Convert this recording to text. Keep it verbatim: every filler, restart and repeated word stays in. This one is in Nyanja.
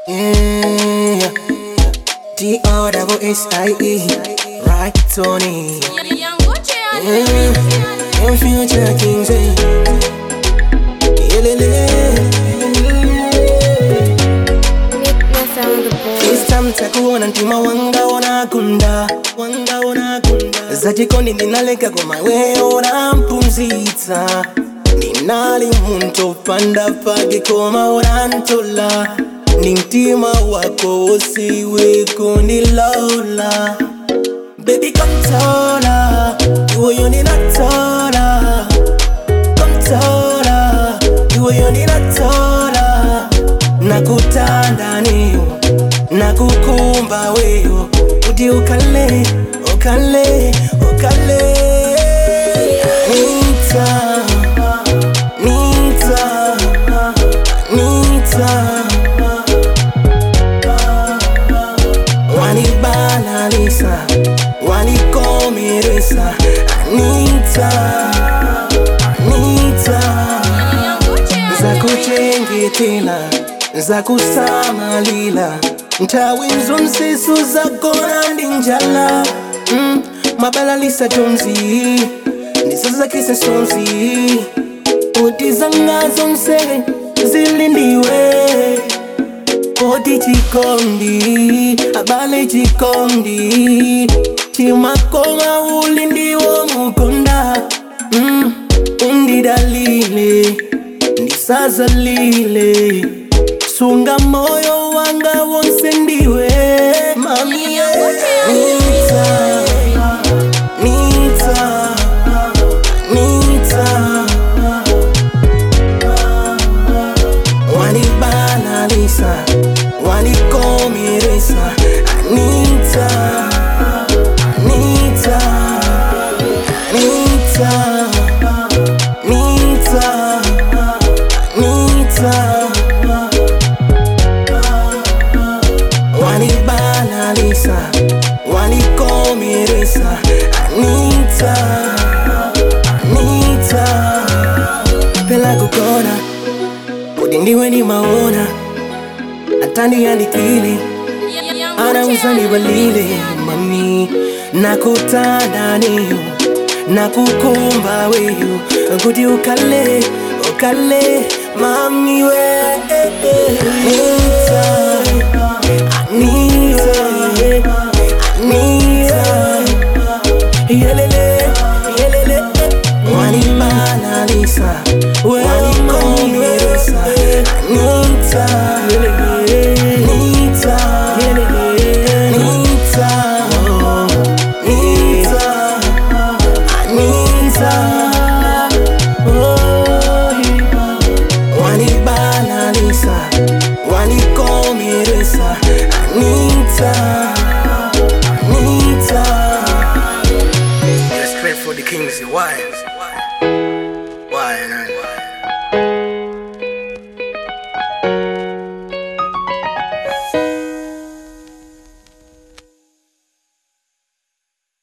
Yeah, T O double S I E, right, Tony. Yeah, and future kings, eh. Yeah, le, le. This time takuona ntima wanga ona kunda, wanga ona kunda. Zachikondi ninaleka kwa mawe ona mpumzita. Ninali muntu panda pagi koma ona ntola. Nintima wako usiwe kunilola. Baby come taller, you you need a taller. Come taller, you you need a taller. Nakutanda niyo, nakukumba weyo. Udi ukale, ukale, ukale. Nita, nita, nita. Wanibanalisa, wanikomeresa. Anita, Anita. Zakuchengetela, zakusamalila. Ntawinzo msesu zakona ndinjala. mm, Mabalalisa tonzi, nisaza kisa sonzi. Utizangazo mse, zilindiwe. Odi chikondi, abale chikondi. Chimakoma ulindiwo mukonda. mm, Undi dalile, ndisaza lile. Sunga moyo wanga wonse ndiwe. Mami Nita, Nita, Nita. Wanibanalisa, wanikomeresa. Anita, Anita, Anita, Anita, Anita. Wanibanalisa, wanikomeresa. Anita, Anita. Pela kukona, udindiwe ni maona. Atani andikili, anauza ni walile. Mami, nakutanda niyo, nakukumba weyo. Kuti ukale, ukale, mami we. Anita, Anita, Anita. Yelele, yelele. Wanibanalisa, wanikomeresa. Anita, Anita, Anita, Anita, Anita. Wanibanalisa, wanikomeresa. Anita, Anita. You're straight for the kings, your wives.